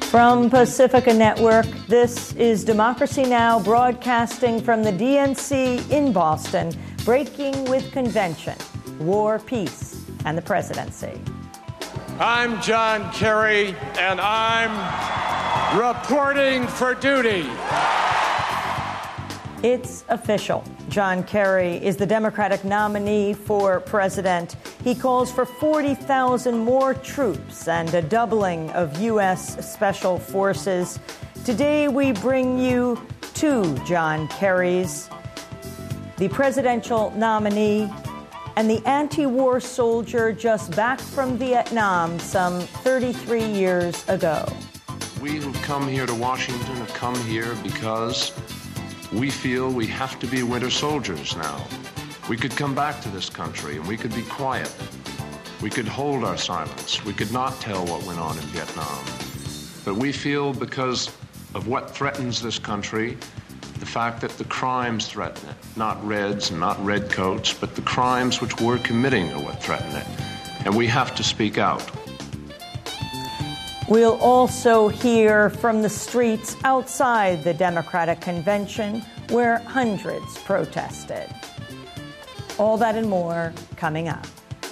From Pacifica Network, this is Democracy Now!, broadcasting from the DNC in Boston, breaking with convention, war, peace, and the presidency. I'm John Kerry, and I'm reporting for duty. It's official. John Kerry is the Democratic nominee for president. He calls for 40,000 more troops and a doubling of U.S. Special Forces. Today we bring you two John Kerrys, the presidential nominee and the anti-war soldier just back from Vietnam some 33 years ago. We who've come here to Washington have come here because we feel we have to be winter soldiers now. We could come back to this country and we could be quiet. We could hold our silence. We could not tell what went on in Vietnam. But we feel because of what threatens this country, the fact that the crimes threaten it, not Reds and not redcoats, but the crimes which we're committing are what threaten it. And we have to speak out. We'll also hear from the streets outside the Democratic convention where hundreds protested. All that and more coming up.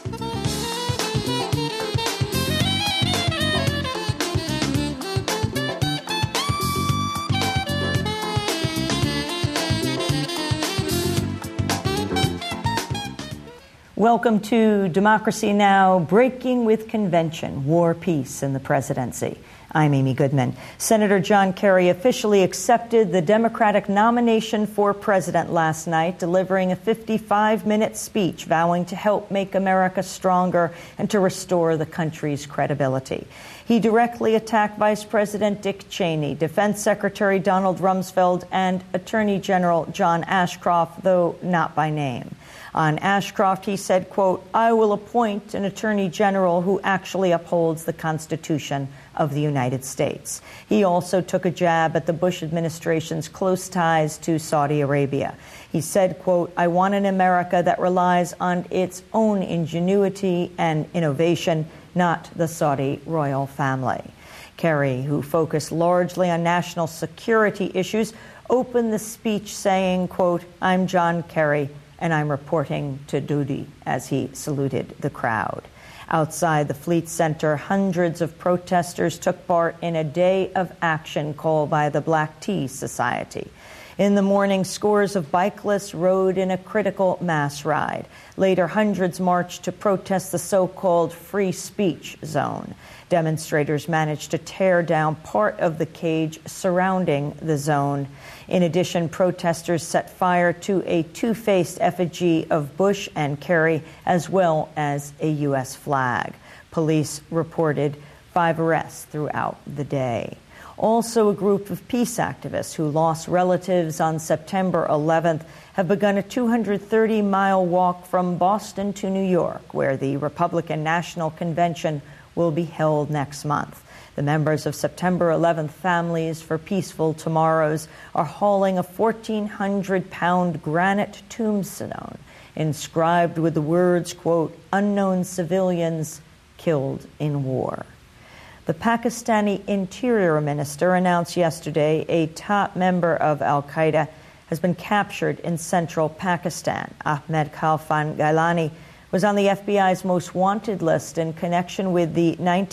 Welcome to Democracy Now!, breaking with convention, war, peace, and the presidency. I'm Amy Goodman. Senator John Kerry officially accepted the Democratic nomination for president last night, delivering a 55-minute speech vowing to help make America stronger and to restore the country's credibility. He directly attacked Vice President Dick Cheney, Defense Secretary Donald Rumsfeld, and Attorney General John Ashcroft, though not by name. On Ashcroft, he said, quote, "I will appoint an attorney general who actually upholds the Constitution of the United States." He also took a jab at the Bush administration's close ties to Saudi Arabia. He said, quote, "I want an America that relies on its own ingenuity and innovation, not the Saudi royal family." Kerry, who focused largely on national security issues, opened the speech saying, quote, "I'm John Kerry, and I'm reporting to duty," as he saluted the crowd. Outside the Fleet Center, hundreds of protesters took part in a day of action called by the Black Tea Society. In the morning, scores of bikelists rode in a critical mass ride. Later, hundreds marched to protest the so-called free speech zone. Demonstrators managed to tear down part of the cage surrounding the zone. In addition, protesters set fire to a two-faced effigy of Bush and Kerry, as well as a U.S. flag. Police reported 5 arrests throughout the day. Also, a group of peace activists who lost relatives on September 11th have begun a 230-mile walk from Boston to New York, where the Republican National Convention will be held next month. The members of September 11th Families for Peaceful Tomorrows are hauling a 1,400-pound granite tombstone inscribed with the words, quote, "Unknown civilians killed in war." The Pakistani Interior Minister announced yesterday a top member of al-Qaeda has been captured in central Pakistan. Ahmed Khalfan Gailani was on the FBI's most wanted list in connection with the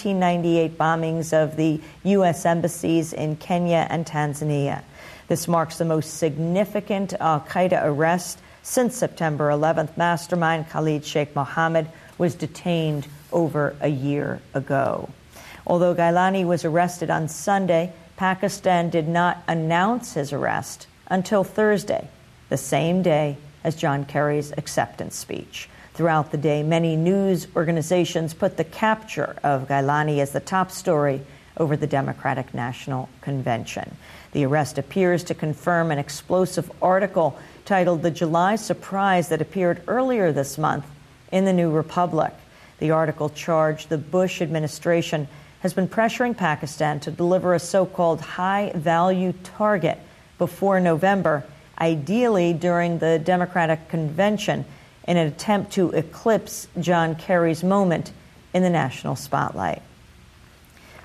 1998 bombings of the U.S. embassies in Kenya and Tanzania. This marks the most significant al-Qaeda arrest since September 11th. Mastermind Khalid Sheikh Mohammed was detained over a year ago. Although Gailani was arrested on Sunday, Pakistan did not announce his arrest until Thursday, the same day as John Kerry's acceptance speech. Throughout the day, many news organizations put the capture of Gailani as the top story over the Democratic National Convention. The arrest appears to confirm an explosive article titled "The July Surprise" that appeared earlier this month in the New Republic. The article charged the Bush administration has been pressuring Pakistan to deliver a so-called high-value target before November, ideally during the Democratic convention, in an attempt to eclipse John Kerry's moment in the national spotlight.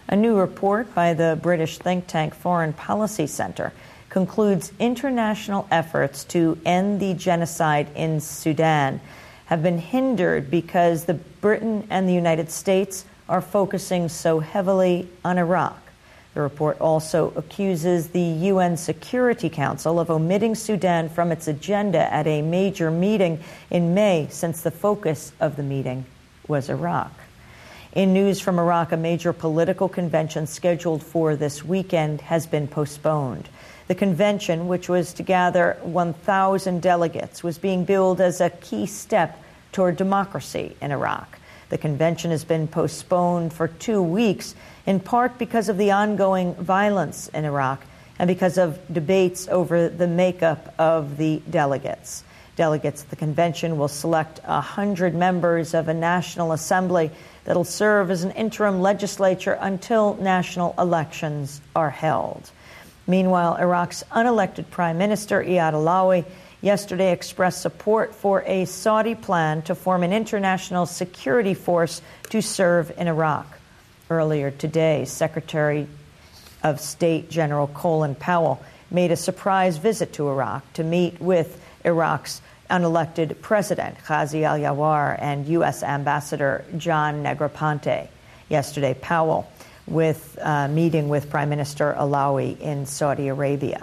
A new report by the British think tank Foreign Policy Centre concludes international efforts to end the genocide in Sudan have been hindered because Britain and the United States are focusing so heavily on Iraq. The report also accuses the UN Security Council of omitting Sudan from its agenda at a major meeting in May, since the focus of the meeting was Iraq. In news from Iraq, a major political convention scheduled for this weekend has been postponed. The convention, which was to gather 1,000 delegates, was being billed as a key step toward democracy in Iraq. The convention has been postponed for 2 weeks, in part because of the ongoing violence in Iraq and because of debates over the makeup of the delegates. Delegates at the convention will select 100 members of a national assembly that will serve as an interim legislature until national elections are held. Meanwhile, Iraq's unelected Prime Minister Iyad Allawi yesterday expressed support for a Saudi plan to form an international security force to serve in Iraq. Earlier today, Secretary of State General Colin Powell made a surprise visit to Iraq to meet with Iraq's unelected president, Ghazi al-Yawar, and U.S. Ambassador John Negroponte. Yesterday, Powell meeting with Prime Minister Allawi in Saudi Arabia.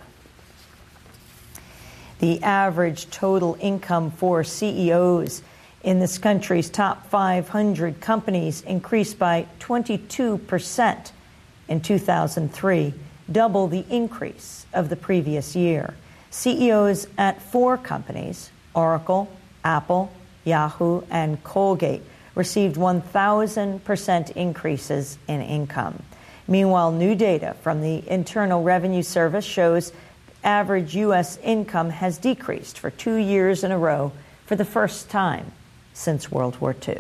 The average total income for CEOs in this country's top 500 companies increased by 22% in 2003, double the increase of the previous year. CEOs at 4 companies, Oracle, Apple, Yahoo, and Colgate, received 1,000% increases in income. Meanwhile, new data from the Internal Revenue Service shows average U.S. income has decreased for 2 years in a row for the first time since World War II.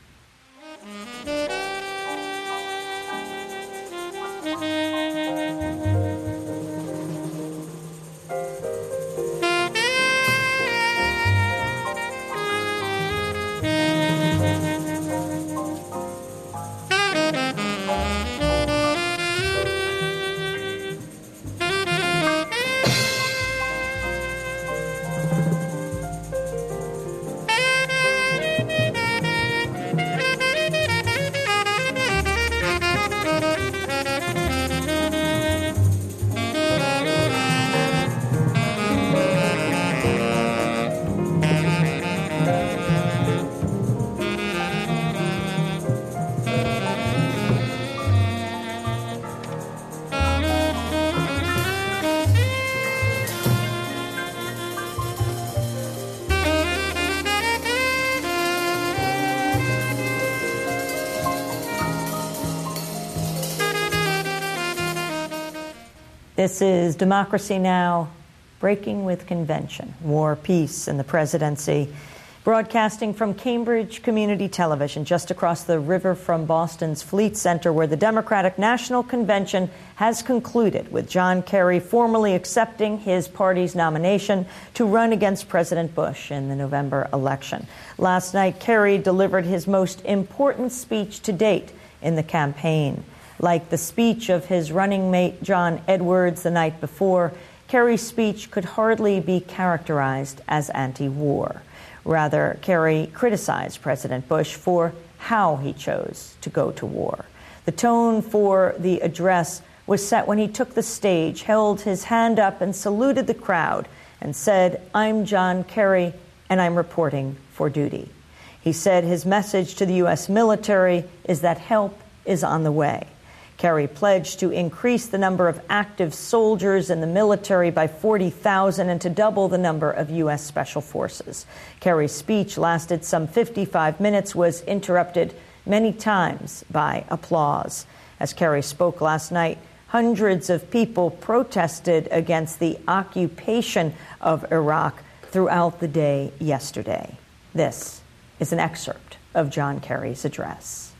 This is Democracy Now!, Breaking with Convention, War, Peace, and the Presidency, broadcasting from Cambridge Community Television, just across the river from Boston's Fleet Center, where the Democratic National Convention has concluded, with John Kerry formally accepting his party's nomination to run against President Bush in the November election. Last night, Kerry delivered his most important speech to date in the campaign. Like the speech of his running mate John Edwards the night before, Kerry's speech could hardly be characterized as anti-war. Rather, Kerry criticized President Bush for how he chose to go to war. The tone for the address was set when he took the stage, held his hand up and saluted the crowd and said, "I'm John Kerry and I'm reporting for duty." He said his message to the U.S. military is that help is on the way. Kerry pledged to increase the number of active soldiers in the military by 40,000 and to double the number of U.S. Special Forces. Kerry's speech lasted some 55 minutes, was interrupted many times by applause. As Kerry spoke last night, hundreds of people protested against the occupation of Iraq throughout the day yesterday. This is an excerpt of John Kerry's address.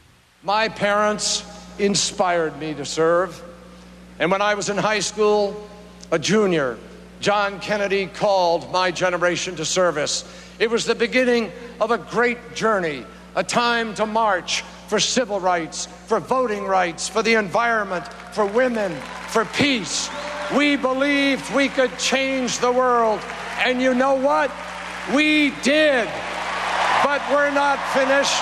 My parents inspired me to serve, and when I was in high school, a junior, John Kennedy called my generation to service. It was the beginning of a great journey, a time to march for civil rights, for voting rights, for the environment, for women, for peace. We believed we could change the world. And you know what? We did. But we're not finished.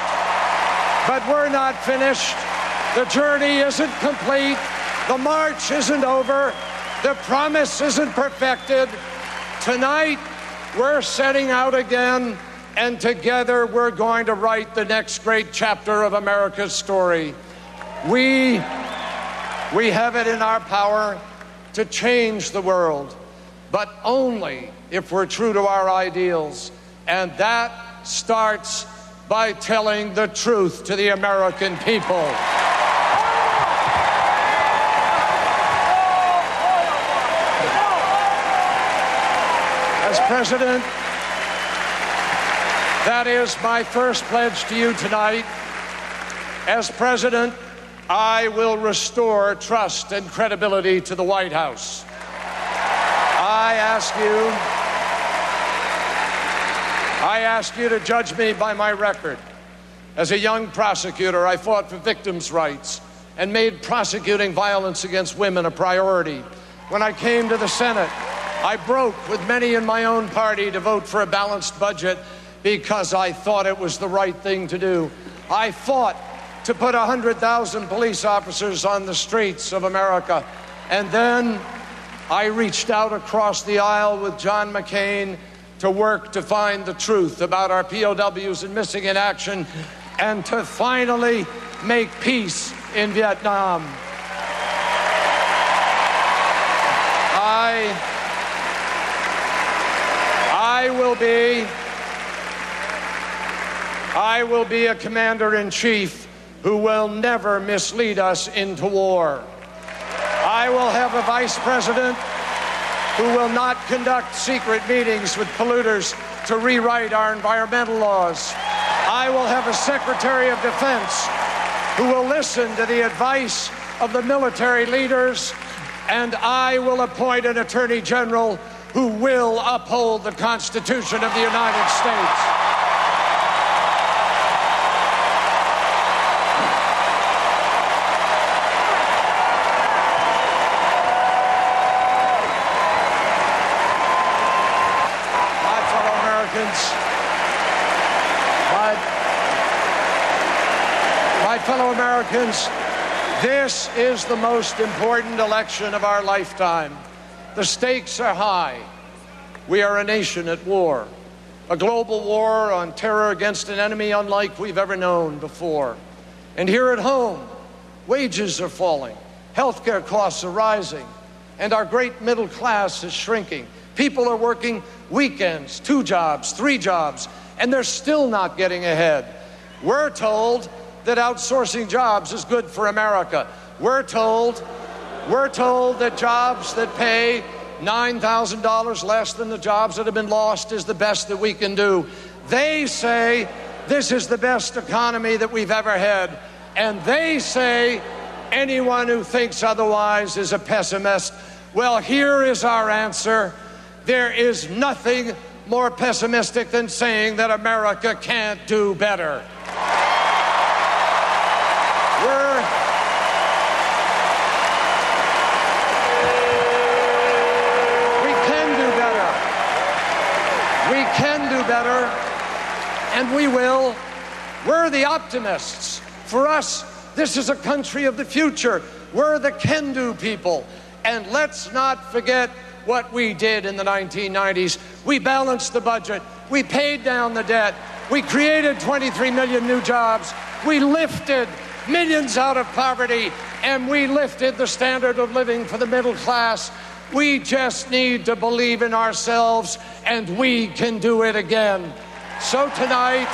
The journey isn't complete. The march isn't over. The promise isn't perfected. Tonight, we're setting out again, and together we're going to write the next great chapter of America's story. We have it in our power to change the world, but only if we're true to our ideals. And that starts by telling the truth to the American people. As president, that is my first pledge to you tonight. As president, I will restore trust and credibility to the White House. I ask you to judge me by my record. As a young prosecutor, I fought for victims' rights and made prosecuting violence against women a priority. When I came to the Senate, I broke with many in my own party to vote for a balanced budget because I thought it was the right thing to do. I fought to put 100,000 police officers on the streets of America. And then I reached out across the aisle with John McCain to work to find the truth about our POWs and missing in action, and to finally make peace in Vietnam. I will be a commander-in-chief who will never mislead us into war. I will have a vice president who will not conduct secret meetings with polluters to rewrite our environmental laws. I will have a Secretary of Defense who will listen to the advice of the military leaders, and I will appoint an Attorney General who will uphold the Constitution of the United States. My fellow Americans, this is the most important election of our lifetime. The stakes are high. We are a nation at war, a global war on terror against an enemy unlike we've ever known before. And here at home, wages are falling, healthcare costs are rising, and our great middle class is shrinking. People are working weekends, 2 jobs, 3 jobs, and they're still not getting ahead. We're told that outsourcing jobs is good for America. We're told that jobs that pay $9,000 less than the jobs that have been lost is the best that we can do. They say this is the best economy that we've ever had. And they say anyone who thinks otherwise is a pessimist. Well, here is our answer. There is nothing more pessimistic than saying that America can't do better. We can do better, and we will. We're the optimists. For us, this is a country of the future. We're the can-do people. And let's not forget what we did in the 1990s. We balanced the budget. We paid down the debt. We created 23 million new jobs. We lifted millions out of poverty, and we lifted the standard of living for the middle class. We just need to believe in ourselves, and we can do it again. So tonight,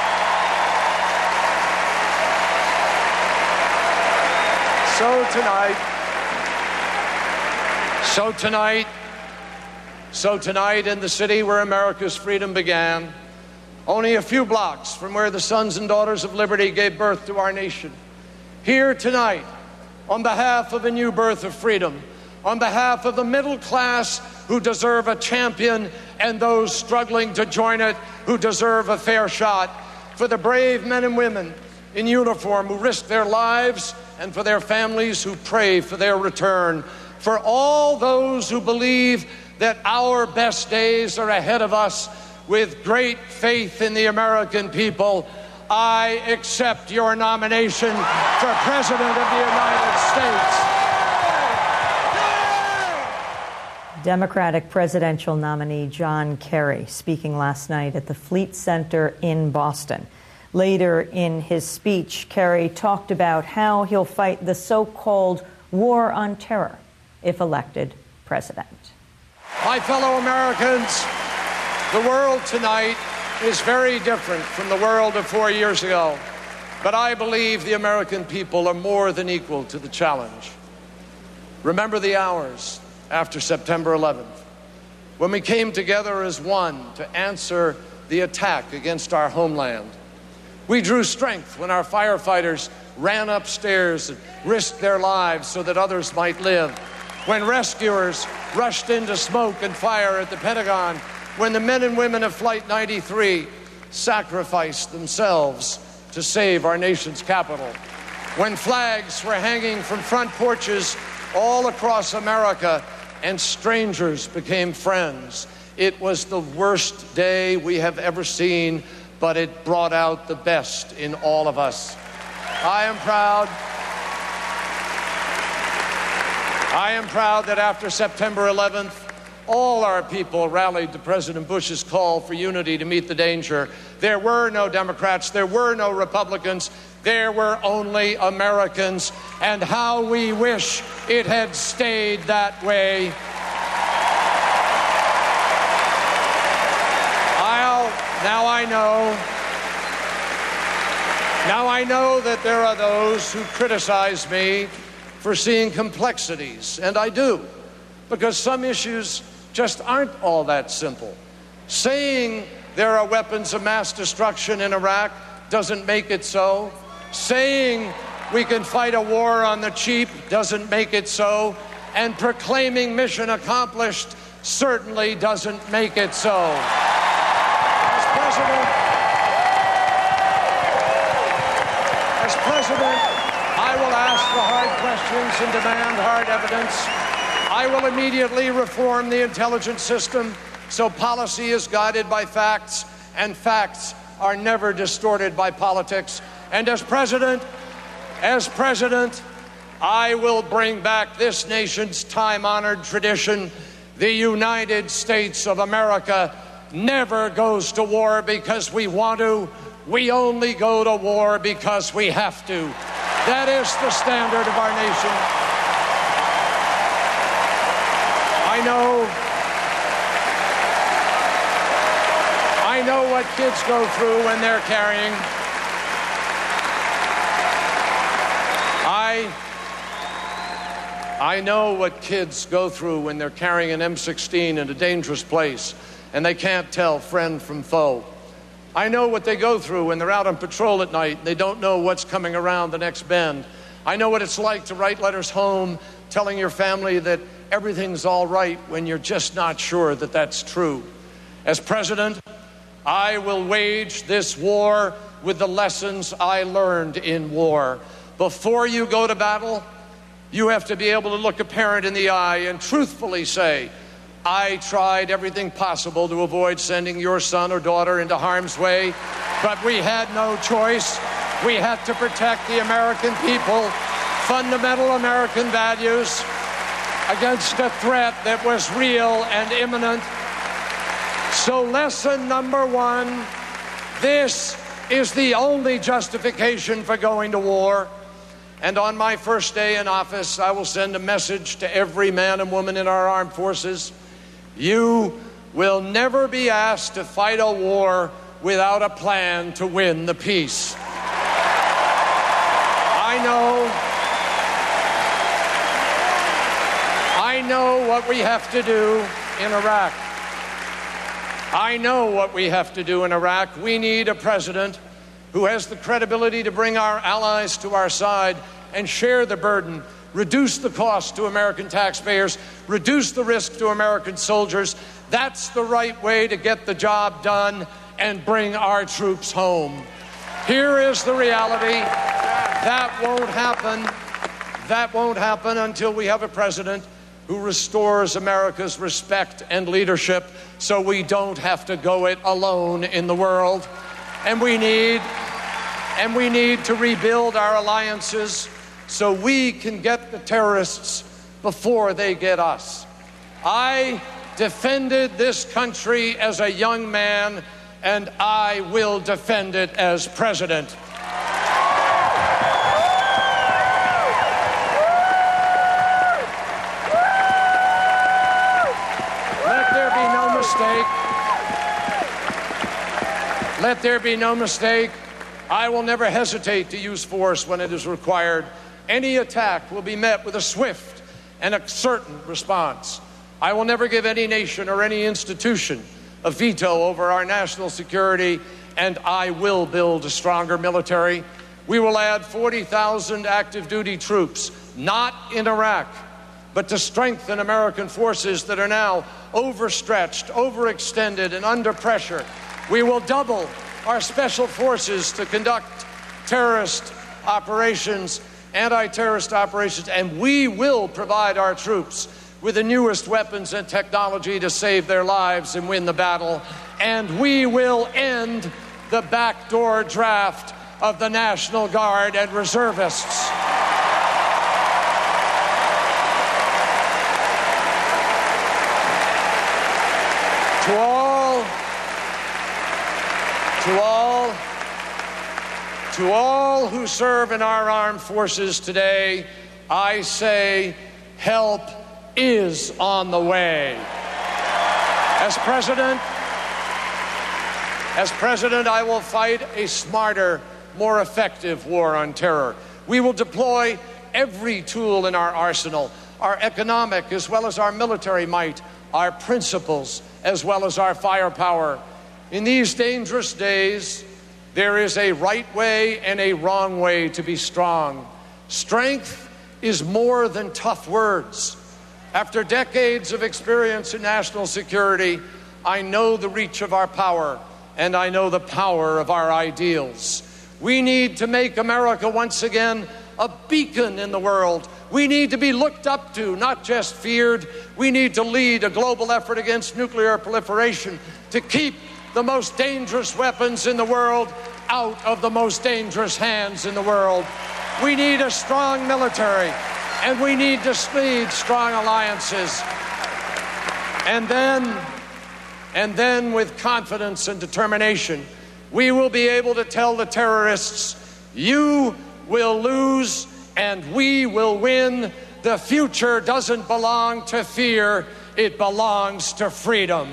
in the city where America's freedom began, only a few blocks from where the sons and daughters of liberty gave birth to our nation, here tonight, on behalf of a new birth of freedom, on behalf of the middle class who deserve a champion and those struggling to join it who deserve a fair shot, for the brave men and women in uniform who risk their lives, and for their families who pray for their return. For all those who believe that our best days are ahead of us, with great faith in the American people, I accept your nomination for President of the United States. Democratic presidential nominee John Kerry speaking last night at the Fleet Center in Boston. Later in his speech, Kerry talked about how he'll fight the so-called war on terror if elected president. My fellow Americans, the world tonight is very different from the world of 4 years ago, but I believe the American people are more than equal to the challenge. Remember the hours after September 11th, when we came together as one to answer the attack against our homeland. We drew strength when our firefighters ran upstairs and risked their lives so that others might live. When rescuers rushed into smoke and fire at the Pentagon. When the men and women of Flight 93 sacrificed themselves to save our nation's capital. When flags were hanging from front porches all across America and strangers became friends. It was the worst day we have ever seen, but it brought out the best in all of us. I am proud that after September 11th, all our people rallied to President Bush's call for unity to meet the danger. There were no Democrats, there were no Republicans, there were only Americans, and how we wish it had stayed that way. Now I know that there are those who criticize me for seeing complexities, and I do, because some issues just aren't all that simple. Saying there are weapons of mass destruction in Iraq doesn't make it so. Saying we can fight a war on the cheap doesn't make it so. And proclaiming mission accomplished certainly doesn't make it so. As president, I will ask the hard questions and demand hard evidence. I will immediately reform the intelligence system so policy is guided by facts and facts are never distorted by politics. And as president, I will bring back this nation's time-honored tradition. The United States of America never goes to war because we want to. We only go to war because we have to. That is the standard of our nation. I know what kids go through when they're carrying. I know what kids go through when they're carrying an M16 in a dangerous place and they can't tell friend from foe. I know what they go through when they're out on patrol at night and they don't know what's coming around the next bend. I know what it's like to write letters home telling your family that everything's all right when you're just not sure that that's true. As president, I will wage this war with the lessons I learned in war. Before you go to battle, you have to be able to look a parent in the eye and truthfully say, I tried everything possible to avoid sending your son or daughter into harm's way, but we had no choice. We had to protect the American people, fundamental American values, against a threat that was real and imminent. So lesson number one, this is the only justification for going to war. And on my first day in office, I will send a message to every man and woman in our armed forces. You will never be asked to fight a war without a plan to win the peace. I know what we have to do in Iraq. I know what we have to do in Iraq. We need a president who has the credibility to bring our allies to our side and share the burden, reduce the cost to American taxpayers, reduce the risk to American soldiers. That's the right way to get the job done and bring our troops home. Here is the reality. That won't happen. That won't happen until we have a president who restores America's respect and leadership so we don't have to go it alone in the world. And we need to rebuild our alliances so we can get the terrorists before they get us. I defended this country as a young man, and I will defend it as president. Let there be no mistake. I will never hesitate to use force when it is required. Any attack will be met with a swift and a certain response. I will never give any nation or any institution a veto over our national security, and I will build a stronger military. We will add 40,000 active duty troops, not in Iraq, but to strengthen American forces that are now overstretched, overextended, and under pressure. We will double our special forces to conduct terrorist operations, anti-terrorist operations, and we will provide our troops with the newest weapons and technology to save their lives and win the battle. And we will end the backdoor draft of the National Guard and reservists. To all who serve in our armed forces today, I say, help is on the way. As president, I will fight a smarter, more effective war on terror. We will deploy every tool in our arsenal, our economic as well as our military might, our principles as well as our firepower. In these dangerous days, there is a right way and a wrong way to be strong. Strength is more than tough words. After decades of experience in national security, I know the reach of our power, and I know the power of our ideals. We need to make America once again a beacon in the world. We need to be looked up to, not just feared. We need to lead a global effort against nuclear proliferation to keep the most dangerous weapons in the world out of the most dangerous hands in the world. We need a strong military, and we need to lead strong alliances. And then with confidence and determination, we will be able to tell the terrorists, you will lose and we will win. The future doesn't belong to fear, it belongs to freedom.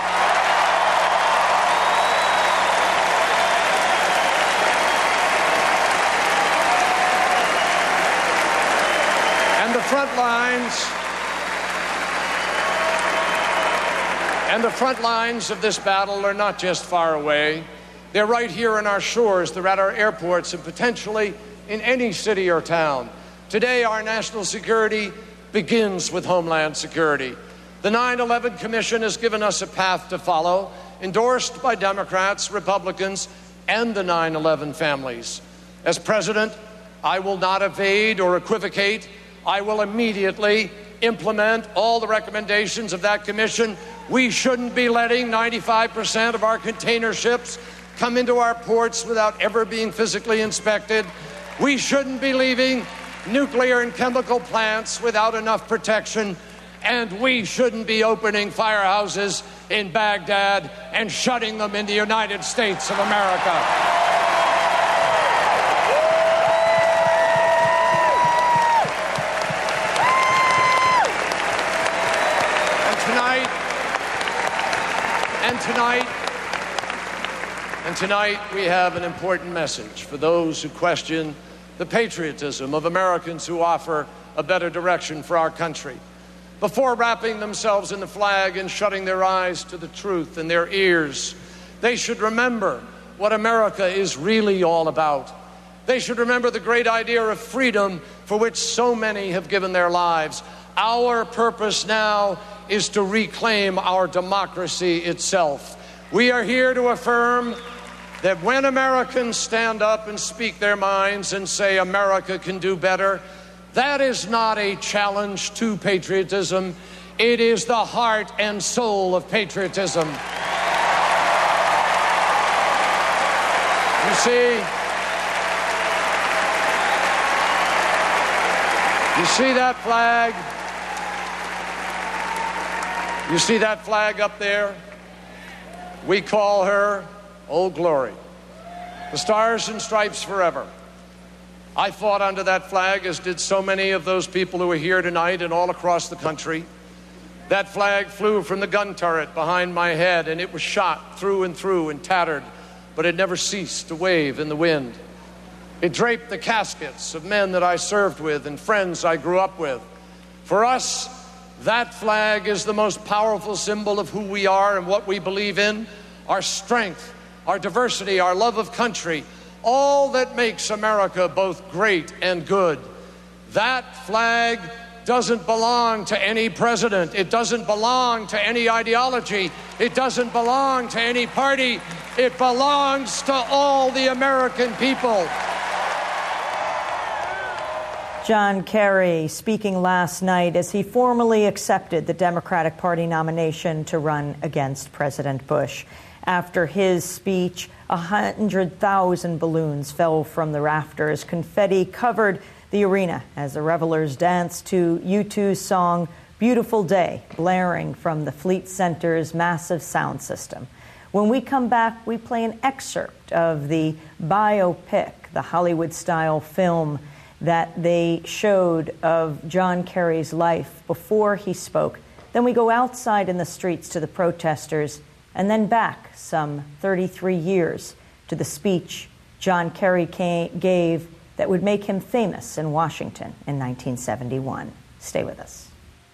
And the front lines of this battle are not just far away. They're right here on our shores. They're at our airports and potentially in any city or town. Today, our national security begins with Homeland Security. The 9/11 Commission has given us a path to follow, endorsed by Democrats, Republicans, and the 9/11 families. As president, I will not evade or equivocate. I will immediately implement all the recommendations of that commission. We shouldn't be letting 95% of our container ships come into our ports without ever being physically inspected. We shouldn't be leaving nuclear and chemical plants without enough protection. And we shouldn't be opening firehouses in Baghdad and shutting them in the United States of America. And tonight we have an important message for those who question the patriotism of Americans who offer a better direction for our country. Before wrapping themselves in the flag and shutting their eyes to the truth and their ears, they should remember what America is really all about. They should remember the great idea of freedom for which so many have given their lives. Our purpose now is to reclaim our democracy itself. We are here to affirm that when Americans stand up and speak their minds and say America can do better, that is not a challenge to patriotism. It is the heart and soul of patriotism. You see that flag? You see that flag up there? We call her Old Glory. The Stars and Stripes forever. I fought under that flag, as did so many of those people who are here tonight and all across the country. That flag flew from the gun turret behind my head, and it was shot through and tattered, but it never ceased to wave in the wind. It draped the caskets of men that I served with and friends I grew up with. For us, that flag is the most powerful symbol of who we are and what we believe in, our strength, our diversity, our love of country, all that makes America both great and good. That flag doesn't belong to any president. It doesn't belong to any ideology. It doesn't belong to any party. It belongs to all the American people. John Kerry speaking last night as he formally accepted the Democratic Party nomination to run against President Bush. After his speech, 100,000 balloons fell from the rafters. Confetti covered the arena as the revelers danced to U2's song Beautiful Day, blaring from the Fleet Center's massive sound system. When we come back, we play an excerpt of the biopic, the Hollywood-style film that they showed of John Kerry's life before he spoke. Then we go outside in the streets to the protesters, and then back some 33 years to the speech John Kerry gave that would make him famous in Washington in 1971. Stay with us.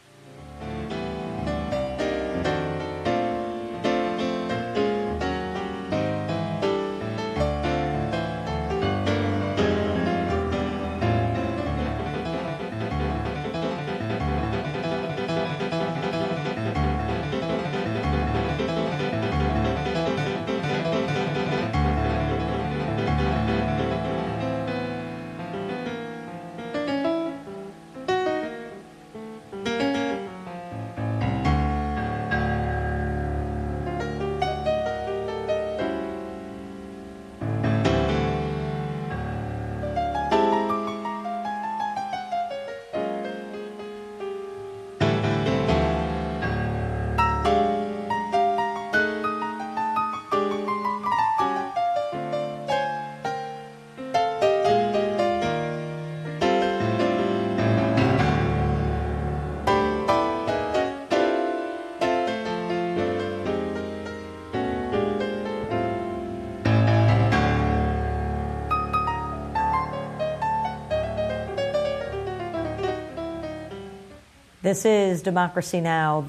This is Democracy Now!,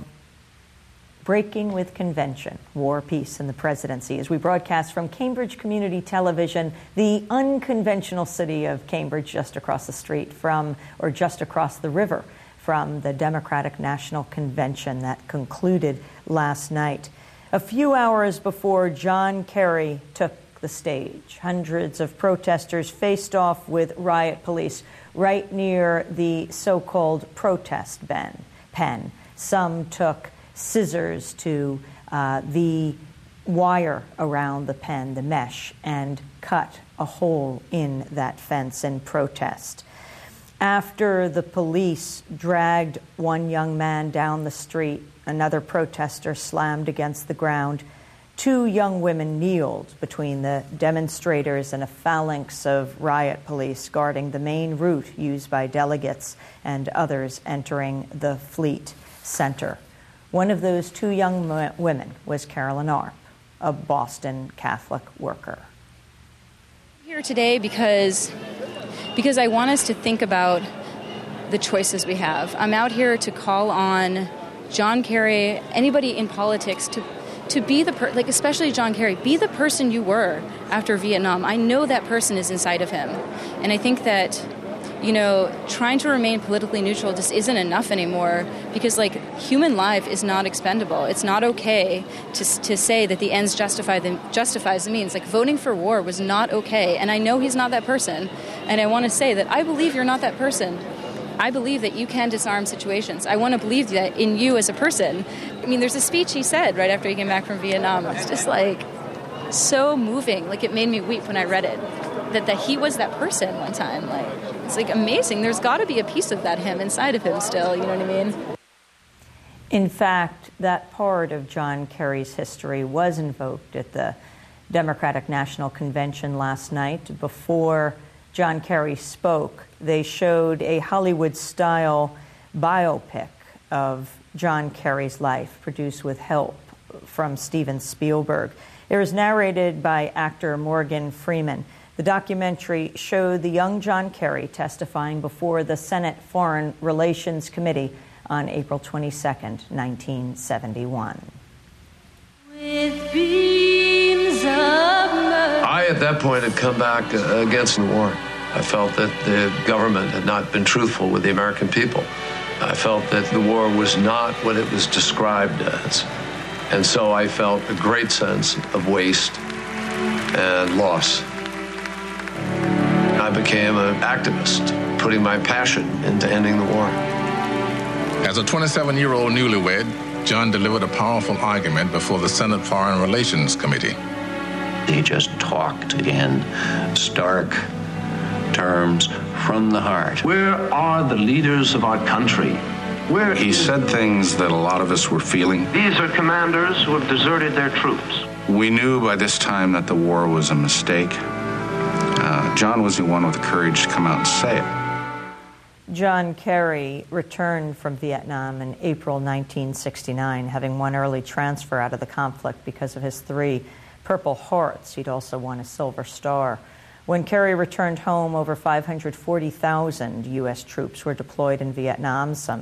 Breaking with Convention, War, Peace, and the Presidency, as we broadcast from Cambridge Community Television, the unconventional city of Cambridge, just across the street from, or just across the river from the Democratic National Convention that concluded last night. A few hours before John Kerry took the stage, hundreds of protesters faced off with riot police right near the so-called protest pen. Some took scissors to the wire around the pen, the mesh, and cut a hole in that fence in protest. After the police dragged one young man down the street, another protester slammed against the ground. Two young women kneeled between the demonstrators and a phalanx of riot police guarding the main route used by delegates and others entering the Fleet Center. One of those two young women was Carolyn Arp, a Boston Catholic worker. I'm here today because I want us to think about the choices we have. I'm out here to call on John Kerry, anybody in politics, to be the especially John Kerry, be the person you were after Vietnam. I know that person is inside of him. And I think that trying to remain politically neutral just isn't enough anymore, because human life is not expendable. It's not okay to say that the ends justifies the means. Voting for war was not okay, and I know he's not that person, and I want to say that I believe you're not that person. I believe that you can disarm situations. I want to believe that in you as a person. There's a speech he said right after he came back from Vietnam. It's just so moving. It made me weep when I read it. That he was that person one time. It's amazing. There's got to be a piece of that him inside of him still. You know what I mean? In fact, that part of John Kerry's history was invoked at the Democratic National Convention last night. Before John Kerry spoke, they showed a Hollywood-style biopic of John Kerry's life, produced with help from Steven Spielberg. It was narrated by actor Morgan Freeman. The documentary showed the young John Kerry testifying before the Senate Foreign Relations Committee on April 22nd, 1971. With beams of mercy. I, at that point, had come back against the war. I felt that the government had not been truthful with the American people. I felt that the war was not what it was described as. And so I felt a great sense of waste and loss. I became an activist, putting my passion into ending the war. As a 27-year-old newlywed, John delivered a powerful argument before the Senate Foreign Relations Committee. He just talked in stark terms from the heart. Where are the leaders of our country? Where he said things that a lot of us were feeling. These are commanders who have deserted their troops. We knew by this time that the war was a mistake. John was the one with the courage to come out and say it. John Kerry returned from Vietnam in April 1969, having won early transfer out of the conflict because of his 3 Purple Hearts. He'd also won a Silver Star. When Kerry returned home, over 540,000 U.S. troops were deployed in Vietnam. Some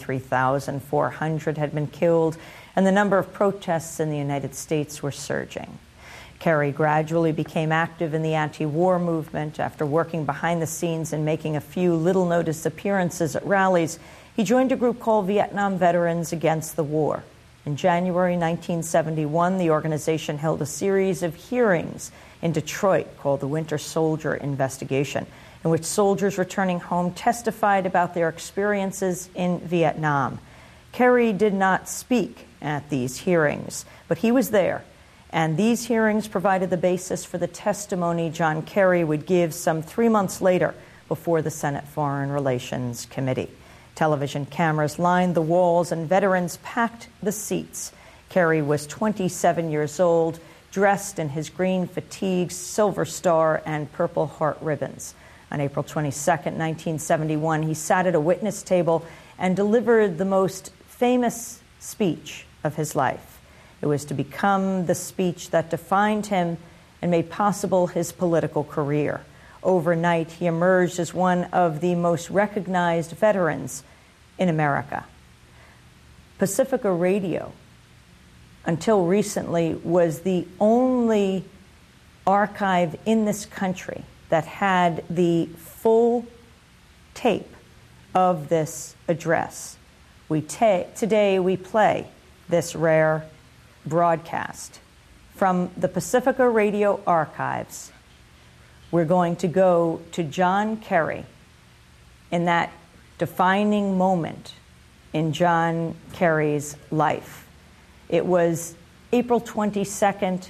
33,400 had been killed, and the number of protests in the United States were surging. Kerry gradually became active in the anti-war movement. After working behind the scenes and making a few little-noticed appearances at rallies, he joined a group called Vietnam Veterans Against the War. In January 1971, the organization held a series of hearings in Detroit called the Winter Soldier Investigation, in which soldiers returning home testified about their experiences in Vietnam. Kerry did not speak at these hearings, but he was there, and these hearings provided the basis for the testimony John Kerry would give some 3 months later before the Senate Foreign Relations Committee. Television cameras lined the walls and veterans packed the seats. Kerry was 27 years old, dressed in his green fatigues, Silver Star, and Purple Heart ribbons. On April 22, 1971, he sat at a witness table and delivered the most famous speech of his life. It was to become the speech that defined him and made possible his political career. Overnight, he emerged as one of the most recognized veterans in America. Pacifica Radio, until recently, was the only archive in this country that had the full tape of this address. Today we play this rare broadcast from the Pacifica Radio archives. We're going to go to John Kerry in that defining moment in John Kerry's life. It was April 22nd,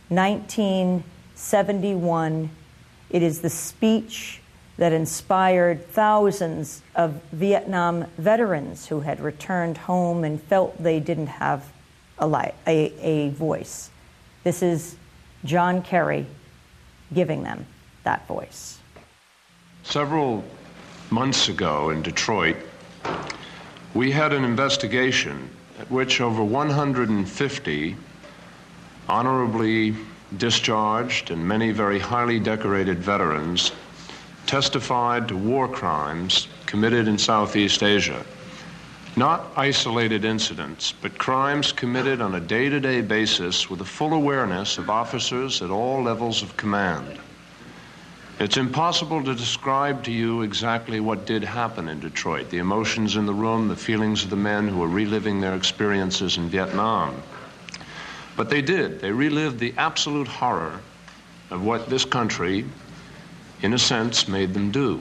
1971. It is the speech that inspired thousands of Vietnam veterans who had returned home and felt they didn't have a voice. This is John Kerry giving them that voice. Several months ago in Detroit, we had an investigation at which over 150 honorably discharged and many very highly decorated veterans testified to war crimes committed in Southeast Asia. Not isolated incidents, but crimes committed on a day-to-day basis with the full awareness of officers at all levels of command. It's impossible to describe to you exactly what did happen in Detroit, the emotions in the room, the feelings of the men who were reliving their experiences in Vietnam. But they did. They relived the absolute horror of what this country, in a sense, made them do.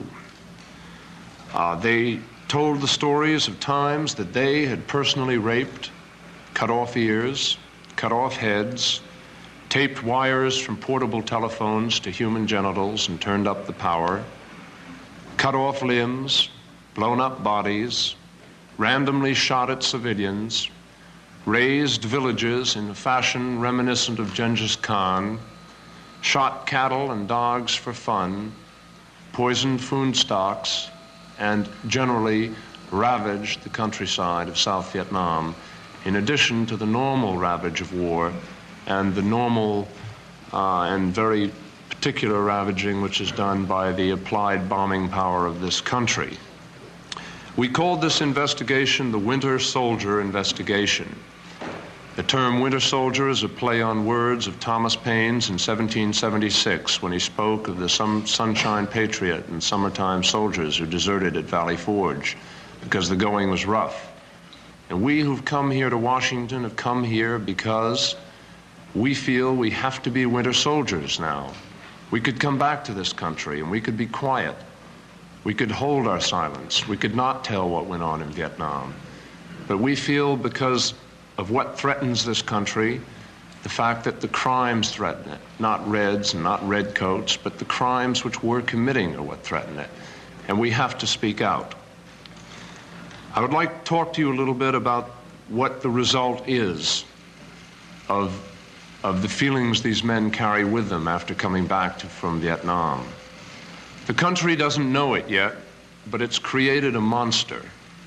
They told the stories of times that they had personally raped, cut off ears, cut off heads, taped wires from portable telephones to human genitals and turned up the power, cut off limbs, blown up bodies, randomly shot at civilians, razed villages in a fashion reminiscent of Genghis Khan, shot cattle and dogs for fun, poisoned food stocks, and generally ravaged the countryside of South Vietnam, in addition to the normal ravage of war and the normal and very particular ravaging which is done by the applied bombing power of this country. We called this investigation the Winter Soldier Investigation. The term Winter Soldier is a play on words of Thomas Paine's in 1776 when he spoke of the Sunshine Patriot and summertime soldiers who deserted at Valley Forge because the going was rough. And we who've come here to Washington have come here because we feel we have to be winter soldiers now. We could come back to this country and we could be quiet. We could hold our silence. We could not tell what went on in Vietnam. But we feel because of what threatens this country, the fact that the crimes threaten it, not Reds and not redcoats, but the crimes which we're committing are what threaten it. And we have to speak out. I would like to talk to you a little bit about what the result is of the feelings these men carry with them after coming back from Vietnam. The country doesn't know it yet, but it's created a monster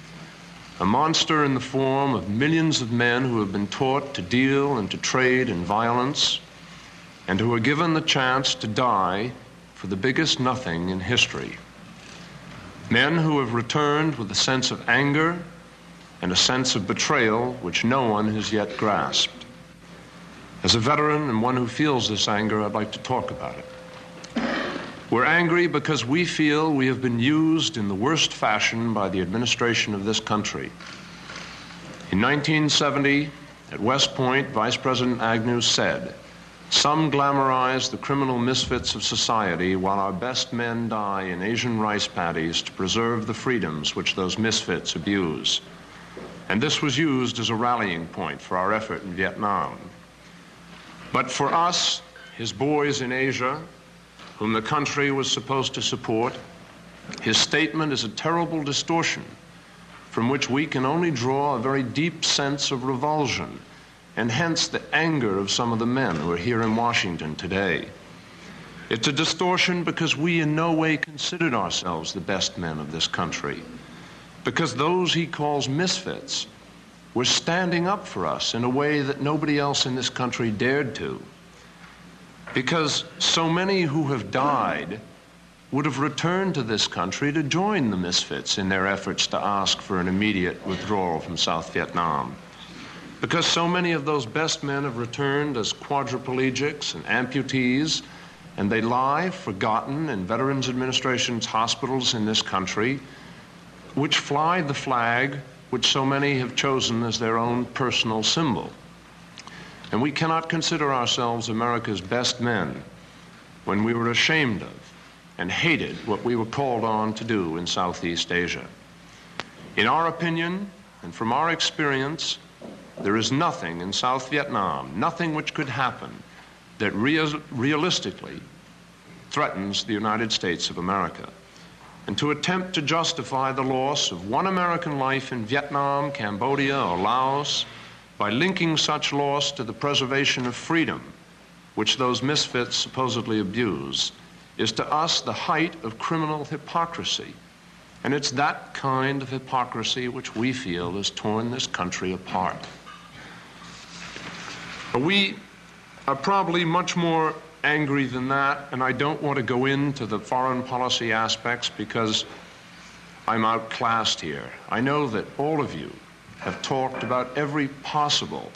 in the form of millions of men who have been taught to deal and to trade in violence and who are given the chance to die for the biggest nothing in history. Men who have returned with a sense of anger and a sense of betrayal which no one has yet grasped. As a veteran and one who feels this anger, I'd like to talk about it. We're angry because we feel we have been used in the worst fashion by the administration of this country. In 1970, at West Point, Vice President Agnew said, "Some glamorize the criminal misfits of society while our best men die in Asian rice paddies to preserve the freedoms which those misfits abuse." And this was used as a rallying point for our effort in Vietnam. But for us, his boys in Asia, whom the country was supposed to support, his statement is a terrible distortion from which we can only draw a very deep sense of revulsion, and hence the anger of some of the men who are here in Washington today. It's a distortion because we in no way considered ourselves the best men of this country, because those he calls misfits were standing up for us in a way that nobody else in this country dared to. Because so many who have died would have returned to this country to join the misfits in their efforts to ask for an immediate withdrawal from South Vietnam. Because so many of those best men have returned as quadriplegics and amputees, and they lie forgotten in Veterans Administration's hospitals in this country, which fly the flag which so many have chosen as their own personal symbol. And we cannot consider ourselves America's best men when we were ashamed of and hated what we were called on to do in Southeast Asia. In our opinion, and from our experience, there is nothing in South Vietnam, nothing which could happen that realistically threatens the United States of America. And to attempt to justify the loss of one American life in Vietnam, Cambodia, or Laos by linking such loss to the preservation of freedom, which those misfits supposedly abuse, is to us the height of criminal hypocrisy. And it's that kind of hypocrisy which we feel has torn this country apart. We are probably much more angry than that, and I don't want to go into the foreign policy aspects because I'm outclassed here. I know that all of you have talked about every possible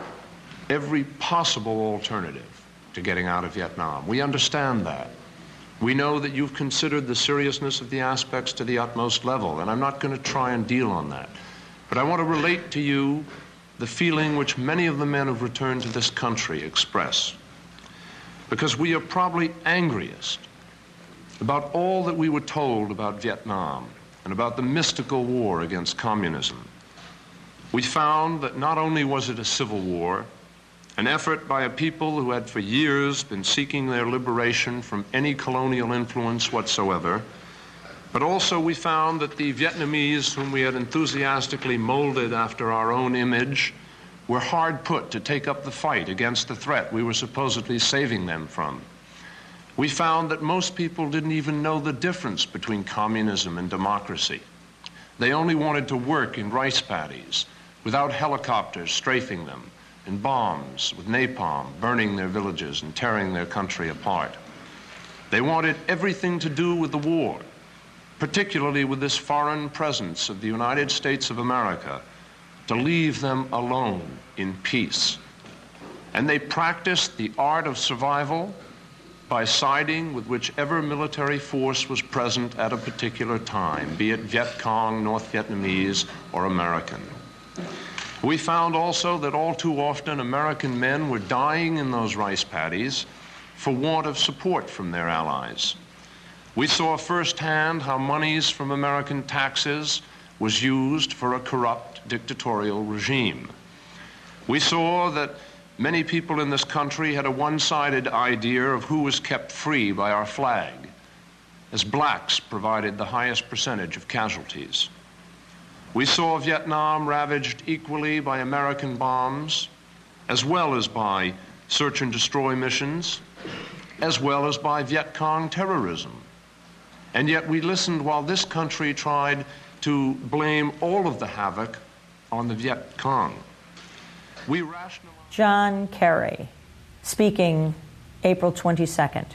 alternative to getting out of Vietnam. We understand that. We know that you've considered the seriousness of the aspects to the utmost level, and I'm not going to try and deal on that. But I want to relate to you the feeling which many of the men who've returned to this country express. Because we are probably angriest about all that we were told about Vietnam and about the mystical war against communism. We found that not only was it a civil war, an effort by a people who had for years been seeking their liberation from any colonial influence whatsoever, but also we found that the Vietnamese, whom we had enthusiastically molded after our own image, were hard put to take up the fight against the threat we were supposedly saving them from. We found that most people didn't even know the difference between communism and democracy. They only wanted to work in rice paddies, without helicopters strafing them, and bombs with napalm burning their villages and tearing their country apart. They wanted everything to do with the war, particularly with this foreign presence of the United States of America, to leave them alone in peace. And they practiced the art of survival by siding with whichever military force was present at a particular time, be it Viet Cong, North Vietnamese, or American. We found also that all too often American men were dying in those rice paddies for want of support from their allies. We saw firsthand how monies from American taxes was used for a corrupt dictatorial regime. We saw that many people in this country had a one-sided idea of who was kept free by our flag, as blacks provided the highest percentage of casualties. We saw Vietnam ravaged equally by American bombs, as well as by search and destroy missions, as well as by Viet Cong terrorism. And yet we listened while this country tried to blame all of the havoc on the Viet Cong. We rationalized... John Kerry, speaking April 22nd,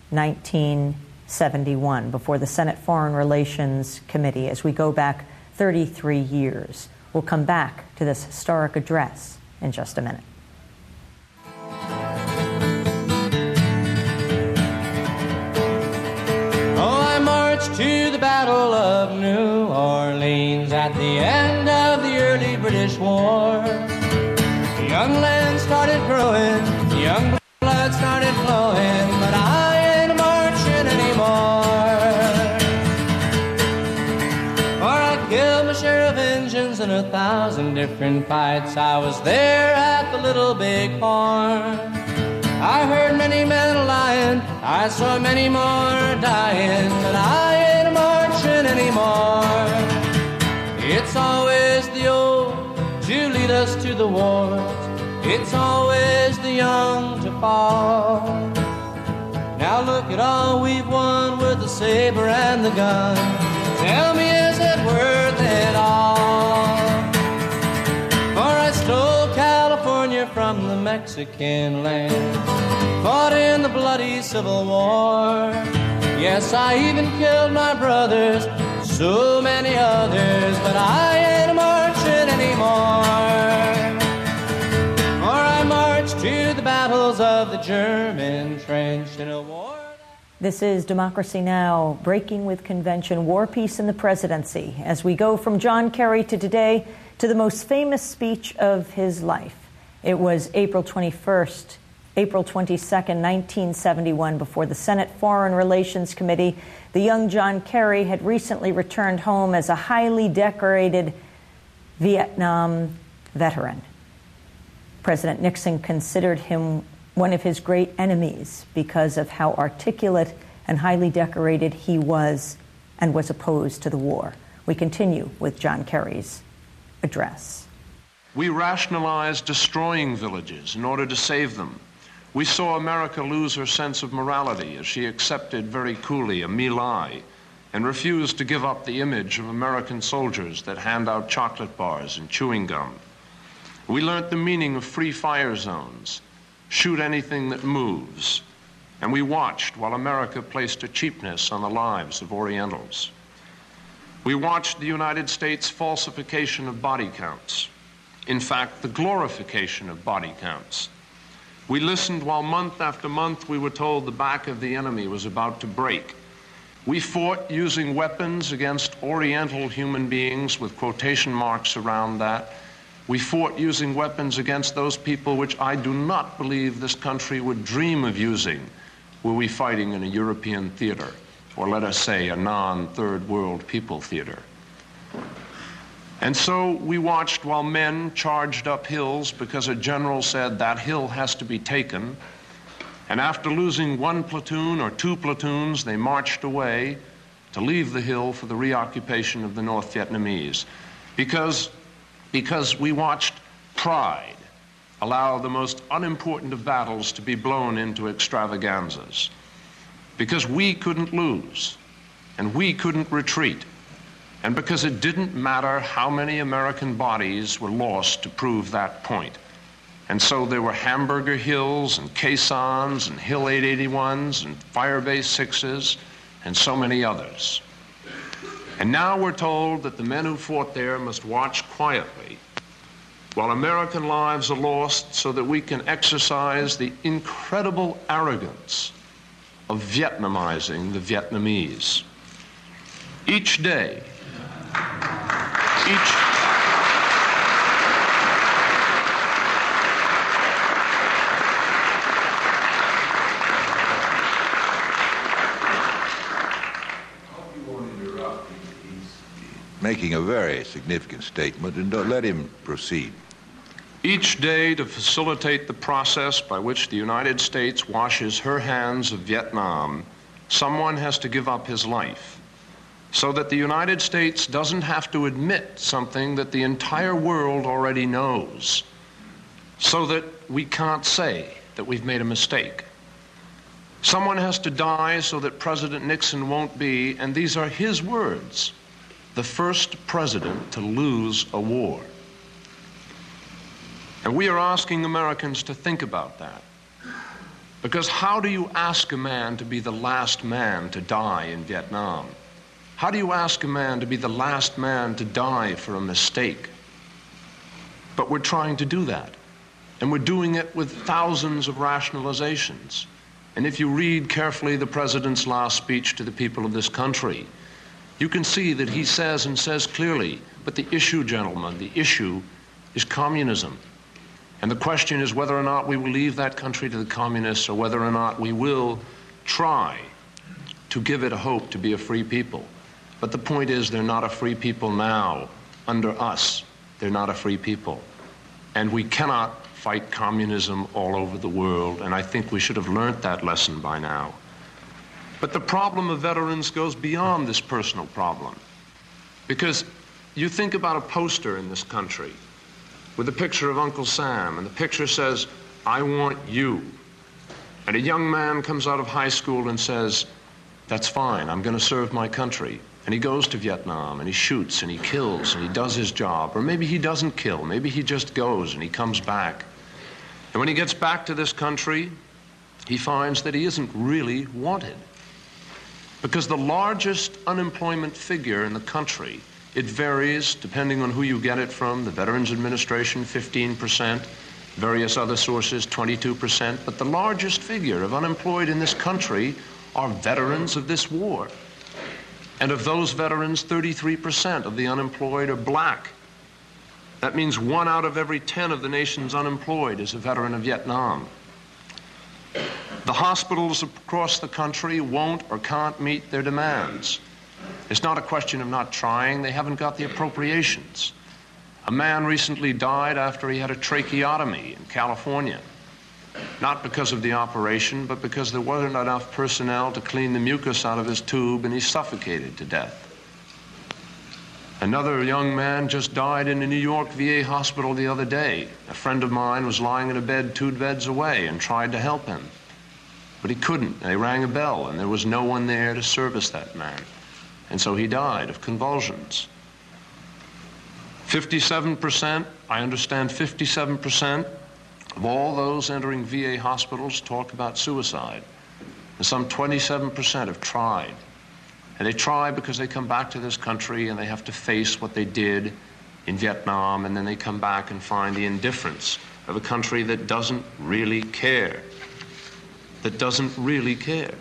1971, before the Senate Foreign Relations Committee, as we go back 33 years. We'll come back to this historic address in just a minute. Oh, I marched to the Battle of New Orleans at the end of the early British War. The young land started growing, the young blood started flowing, but I ain't marching anymore. Killed my share of engines in 1,000 different fights. I was there at the Little Big Horn. I heard many men lying, I saw many more dying, but I ain't marching anymore. It's always the old to lead us to the wars. It's always the young to fall. Now look at all we've won with the saber and the gun. Tell me, is it worth it all? For I stole California from the Mexican land, fought in the bloody Civil War. Yes, I even killed my brothers, so many others, but I ain't marching anymore. For I marched to the battles of the German trench in a war. This is Democracy Now!, Breaking with Convention, War, Peace, and the Presidency, as we go from John Kerry to today to the most famous speech of his life. It was April 22nd, 1971, before the Senate Foreign Relations Committee. The young John Kerry had recently returned home as a highly decorated Vietnam veteran. President Nixon considered him one of his great enemies because of how articulate and highly decorated he was and was opposed to the war. We continue with John Kerry's address. We rationalized destroying villages in order to save them. We saw America lose her sense of morality as she accepted very coolly a My Lai and refused to give up the image of American soldiers that hand out chocolate bars and chewing gum. We learned the meaning of free fire zones, shoot anything that moves, and we watched while America placed a cheapness on the lives of Orientals. We watched the United States' falsification of body counts, in fact, the glorification of body counts, We listened while month after month we were told the back of the enemy was about to break. We fought using weapons against Oriental human beings with quotation marks around that. We fought using weapons against those people which I do not believe this country would dream of using were we fighting in a European theater, or let us say a non-third world people theater. And so we watched while men charged up hills because a general said that hill has to be taken. And after losing one platoon or two platoons, they marched away to leave the hill for the reoccupation of the North Vietnamese. Because we watched pride allow the most unimportant of battles to be blown into extravaganzas. Because we couldn't lose, and we couldn't retreat. And because it didn't matter how many American bodies were lost to prove that point. And so there were Hamburger Hills and Caissons and Hill 881s and Firebase 6s and so many others. And now we're told that the men who fought there must watch quietly while American lives are lost so that we can exercise the incredible arrogance of Vietnamizing the Vietnamese. Each day, making a very significant statement, and let him proceed. Each day, to facilitate the process by which the United States washes her hands of Vietnam, someone has to give up his life, so that the United States doesn't have to admit something that the entire world already knows, so that we can't say that we've made a mistake. Someone has to die so that President Nixon won't be, and these are his words, the first president to lose a war. And we are asking Americans to think about that. Because how do you ask a man to be the last man to die in Vietnam? How do you ask a man to be the last man to die for a mistake? But we're trying to do that. And we're doing it with thousands of rationalizations. And if you read carefully the president's last speech to the people of this country, you can see that he says and says clearly, but the issue, gentlemen, the issue is communism. And the question is whether or not we will leave that country to the communists or whether or not we will try to give it a hope to be a free people. But the point is they're not a free people now. Under us, they're not a free people. And we cannot fight communism all over the world, and I think we should have learned that lesson by now. But the problem of veterans goes beyond this personal problem. Because you think about a poster in this country with a picture of Uncle Sam, and the picture says, "I want you." And a young man comes out of high school and says, "That's fine, I'm going to serve my country." And he goes to Vietnam, and he shoots, and he kills, and he does his job. Or maybe he doesn't kill, maybe he just goes, and he comes back. And when he gets back to this country, he finds that he isn't really wanted. Because the largest unemployment figure in the country, it varies depending on who you get it from, the Veterans Administration, 15%, various other sources, 22%, but the largest figure of unemployed in this country are veterans of this war. And of those veterans, 33% of the unemployed are black. That means 1 out of every 10 of the nation's unemployed is a veteran of Vietnam. The hospitals across the country won't or can't meet their demands. It's not a question of not trying, they haven't got the appropriations. A man recently died after he had a tracheotomy in California. Not because of the operation, but because there wasn't enough personnel to clean the mucus out of his tube, and he suffocated to death. Another young man just died in a New York VA hospital the other day. A friend of mine was lying in a bed 2 beds away and tried to help him. But he couldn't. They rang a bell, and there was no one there to service that man. And so he died of convulsions. 57%, I understand 57% of all those entering VA hospitals talk about suicide. And some 27% have tried. And they try because they come back to this country and they have to face what they did in Vietnam, and then they come back and find the indifference of a country that doesn't really care. That doesn't really care.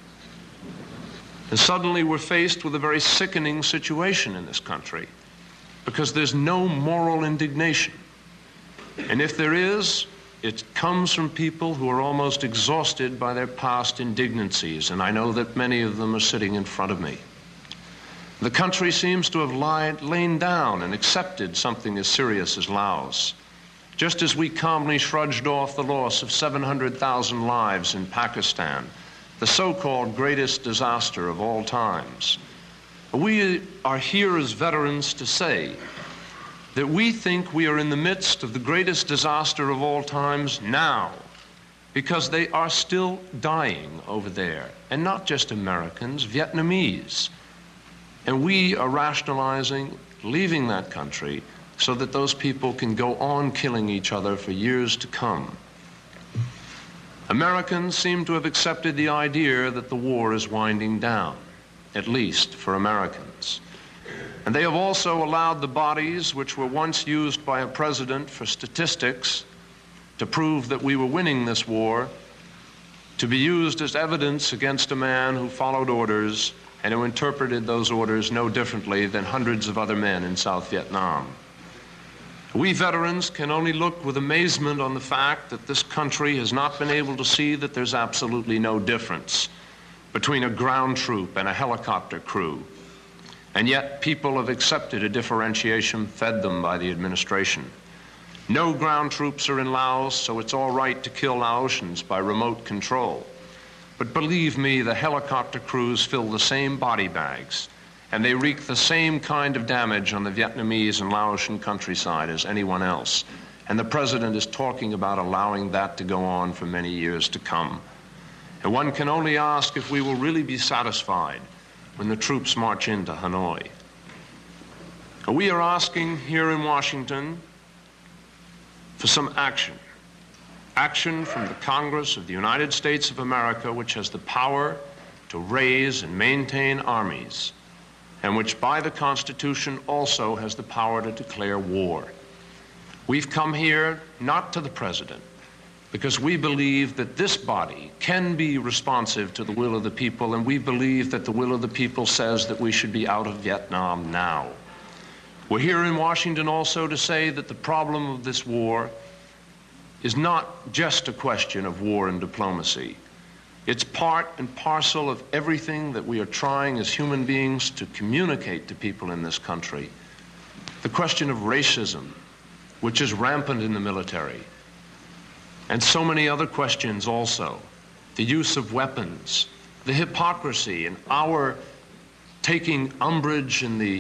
And suddenly we're faced with a very sickening situation in this country because there's no moral indignation. And if there is, it comes from people who are almost exhausted by their past indignancies, and I know that many of them are sitting in front of me. The country seems to have lain down and accepted something as serious as Laos, just as we calmly shrugged off the loss of 700,000 lives in Pakistan, the so-called greatest disaster of all times. We are here as veterans to say that we think we are in the midst of the greatest disaster of all times now, because they are still dying over there, and not just Americans, Vietnamese. And we are rationalizing leaving that country so that those people can go on killing each other for years to come. Americans seem to have accepted the idea that the war is winding down, at least for Americans. And they have also allowed the bodies which were once used by a president for statistics to prove that we were winning this war to be used as evidence against a man who followed orders and who interpreted those orders no differently than hundreds of other men in South Vietnam. We veterans can only look with amazement on the fact that this country has not been able to see that there's absolutely no difference between a ground troop and a helicopter crew. And yet people have accepted a differentiation fed them by the administration. No ground troops are in Laos, so it's all right to kill Laotians by remote control. But believe me, the helicopter crews fill the same body bags, and they wreak the same kind of damage on the Vietnamese and Laotian countryside as anyone else. And the president is talking about allowing that to go on for many years to come. And one can only ask if we will really be satisfied when the troops march into Hanoi. We are asking here in Washington for some action. Action from the Congress of the United States of America, which has the power to raise and maintain armies, and which by the Constitution also has the power to declare war. We've come here not to the president, because we believe that this body can be responsive to the will of the people, and we believe that the will of the people says that we should be out of Vietnam now. We're here in Washington also to say that the problem of this war is not just a question of war and diplomacy. It's part and parcel of everything that we are trying as human beings to communicate to people in this country. The question of racism, which is rampant in the military, and so many other questions also. The use of weapons, the hypocrisy in our taking umbrage in the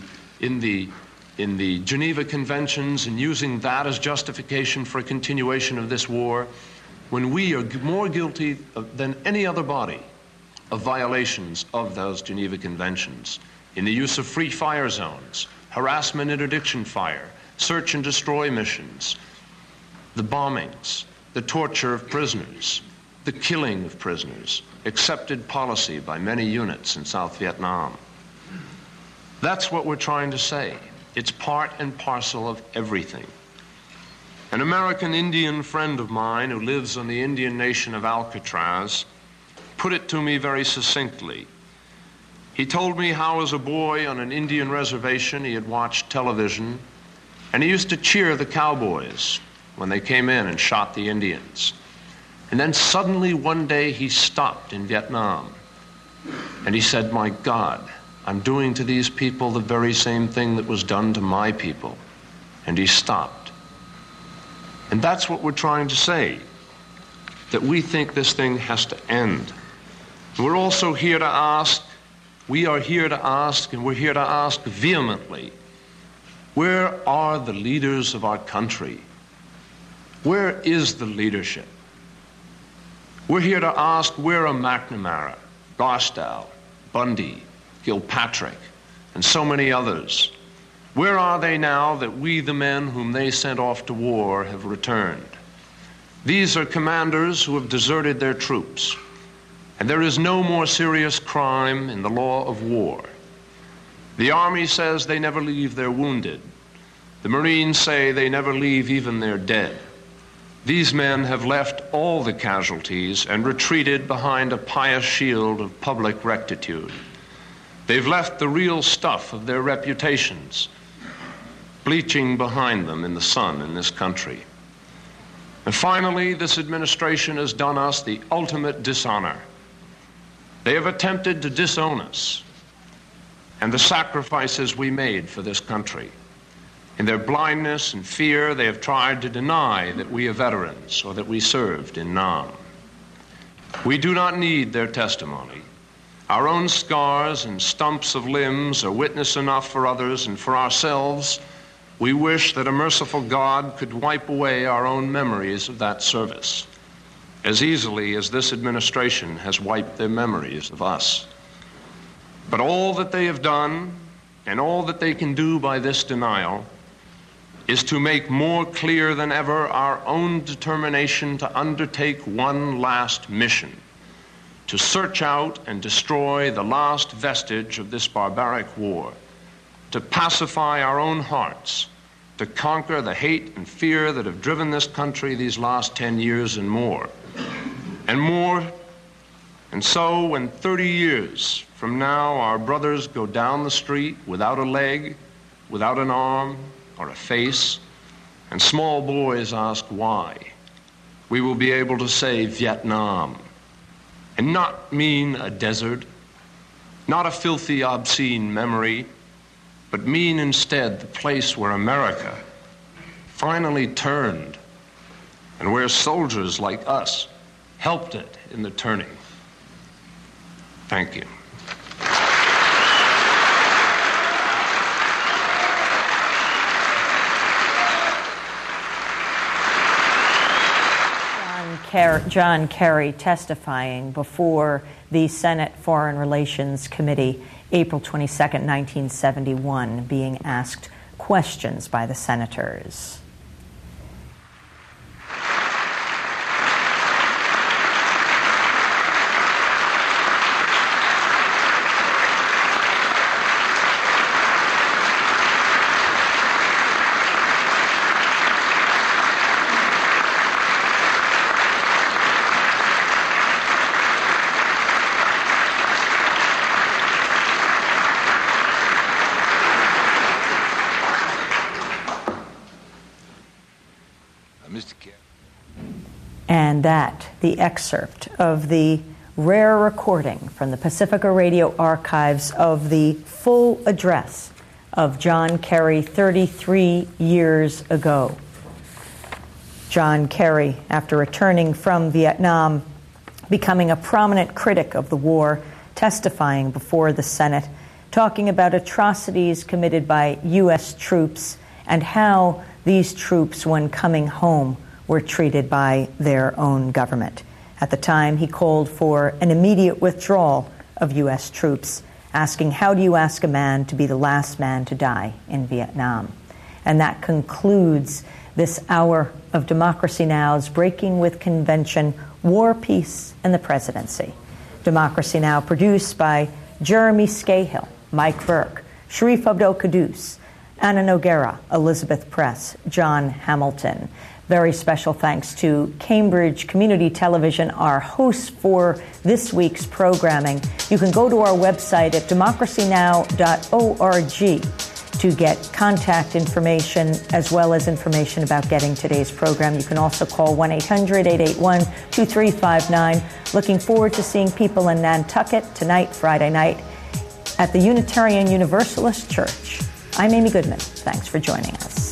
Geneva Conventions and using that as justification for a continuation of this war, when we are more guilty than any other body of violations of those Geneva Conventions, in the use of free fire zones, harassment, interdiction fire, search and destroy missions, the bombings, the torture of prisoners, the killing of prisoners, accepted policy by many units in South Vietnam. That's what we're trying to say. It's part and parcel of everything. An American Indian friend of mine who lives on the Indian nation of Alcatraz put it to me very succinctly. He told me how as a boy on an Indian reservation he had watched television, and he used to cheer the cowboys when they came in and shot the Indians. And then suddenly one day he stopped in Vietnam, and he said, "My God, I'm doing to these people the very same thing that was done to my people." And he stopped. And that's what we're trying to say, that we think this thing has to end. We're also here to ask, we are here to ask, and we're here to ask vehemently, where are the leaders of our country? Where is the leadership? We're here to ask, where are McNamara, Barstow, Bundy, Gilpatrick, and so many others? Where are they now that we, the men whom they sent off to war, have returned? These are commanders who have deserted their troops, and there is no more serious crime in the law of war. The Army says they never leave their wounded. The Marines say they never leave even their dead. These men have left all the casualties and retreated behind a pious shield of public rectitude. They've left the real stuff of their reputations bleaching behind them in the sun in this country. And finally, this administration has done us the ultimate dishonor. They have attempted to disown us and the sacrifices we made for this country. In their blindness and fear, they have tried to deny that we are veterans or that we served in Nam. We do not need their testimony. Our own scars and stumps of limbs are witness enough for others, and for ourselves, we wish that a merciful God could wipe away our own memories of that service as easily as this administration has wiped their memories of us. But all that they have done and all that they can do by this denial is to make more clear than ever our own determination to undertake one last mission, to search out and destroy the last vestige of this barbaric war, to pacify our own hearts, to conquer the hate and fear that have driven this country these last 10 years and more. And so when 30 years from now our brothers go down the street without a leg, without an arm, or a face, and small boys ask why, we will be able to say Vietnam, and not mean a desert, not a filthy, obscene memory, but mean instead the place where America finally turned and where soldiers like us helped it in the turning. Thank you. John Kerry testifying before the Senate Foreign Relations Committee, April 22nd, 1971, being asked questions by the senators. And that, the excerpt of the rare recording from the Pacifica Radio archives of the full address of John Kerry 33 years ago. John Kerry, after returning from Vietnam, becoming a prominent critic of the war, testifying before the Senate, talking about atrocities committed by U.S. troops and how these troops, when coming home, were treated by their own government. At the time, he called for an immediate withdrawal of U.S. troops, asking, how do you ask a man to be the last man to die in Vietnam? And that concludes this hour of Democracy Now!'s Breaking with Convention, War, Peace, and the Presidency. Democracy Now! Produced by Jeremy Scahill, Mike Burke, Sharif Abdel-Quddus, Anna Noguera, Elizabeth Press, John Hamilton. Very special thanks to Cambridge Community Television, our hosts for this week's programming. You can go to our website at democracynow.org to get contact information as well as information about getting today's program. You can also call 1-800-881-2359. Looking forward to seeing people in Nantucket tonight, Friday night, at the Unitarian Universalist Church. I'm Amy Goodman. Thanks for joining us.